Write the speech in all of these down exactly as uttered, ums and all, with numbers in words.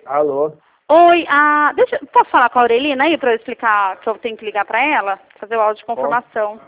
Alô? Oi, ah, deixa, posso falar com a Aurelina aí para eu explicar que eu tenho que ligar para ela? Fazer o áudio de confirmação.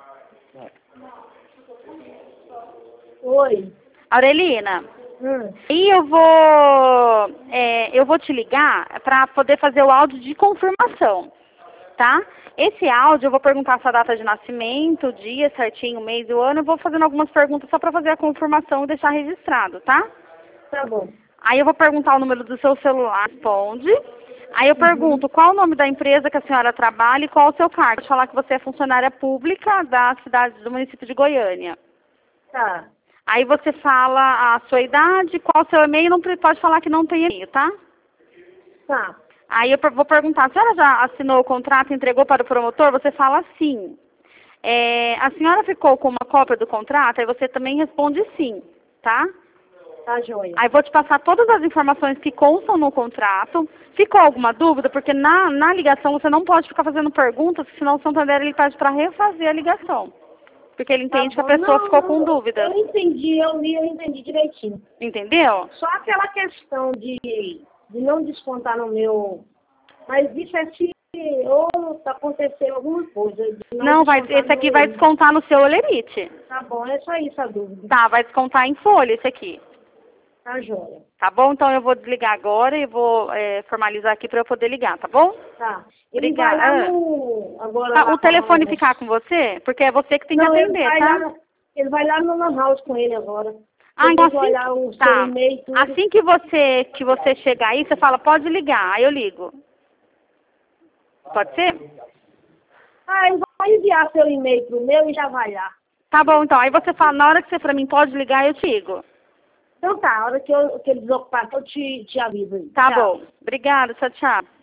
Oi. Aurelina, Hum. e eu vou, é, eu vou te ligar para poder fazer o áudio de confirmação, tá? Esse áudio eu vou perguntar a sua data de nascimento, o dia certinho, o mês e o ano. Eu vou fazendo algumas perguntas só para fazer a confirmação e deixar registrado, tá? Tá bom. Aí eu vou perguntar o número do seu celular, responde. Aí eu pergunto qual o nome da empresa que a senhora trabalha e qual o seu cargo. Pode falar que você é funcionária pública da cidade do município de Goiânia. Tá. Aí você fala a sua idade, qual o seu e-mail, não pode falar que não tem e-mail, tá? Tá. Aí eu per- vou perguntar, a senhora já assinou o contrato e entregou para o promotor? Você fala sim. É, a senhora ficou com uma cópia do contrato? Aí você também responde sim, tá? Tá, joia. Aí vou te passar todas as informações que constam no contrato. Ficou alguma dúvida? Porque na, na ligação você não pode ficar fazendo perguntas, senão o Santander ele pede para refazer a ligação. Porque ele entende Tá que a bom. pessoa Não, ficou não, com dúvida. Eu entendi, eu li, eu entendi direitinho. Entendeu? Só aquela questão de, de não descontar no meu... Mas isso é se ou tá acontecendo alguma coisa. de Não, vai, descontar esse aqui no- vai descontar no seu olerite. Tá bom, é só isso a dúvida. Tá, vai descontar em folha esse aqui. Tá, joia. Tá bom? Então eu vou desligar agora e vou é, formalizar aqui para eu poder ligar, tá bom? Tá. Ele Obrigada. vai lá no... Agora Ah, lá o telefone com- ficar com você? Porque é você que tem que Não, ele atender, vai tá? lá, ele vai lá no Lan House com ele agora. Ah, Eu então vou assim, olhar o seu tá. e-mail e tudo. Assim que você, que você chegar aí, você fala, pode ligar, aí eu ligo. Pode ser? Ah, ele vai enviar seu e-mail pro meu e já vai lá. Tá bom, então. Aí você fala, na hora que você pra mim pode ligar, eu te ligo. Então tá, a hora que, eu, que ele desocupar, eu te, te aviso aí. Tá Tchau. bom. Obrigada, tchau, tchau.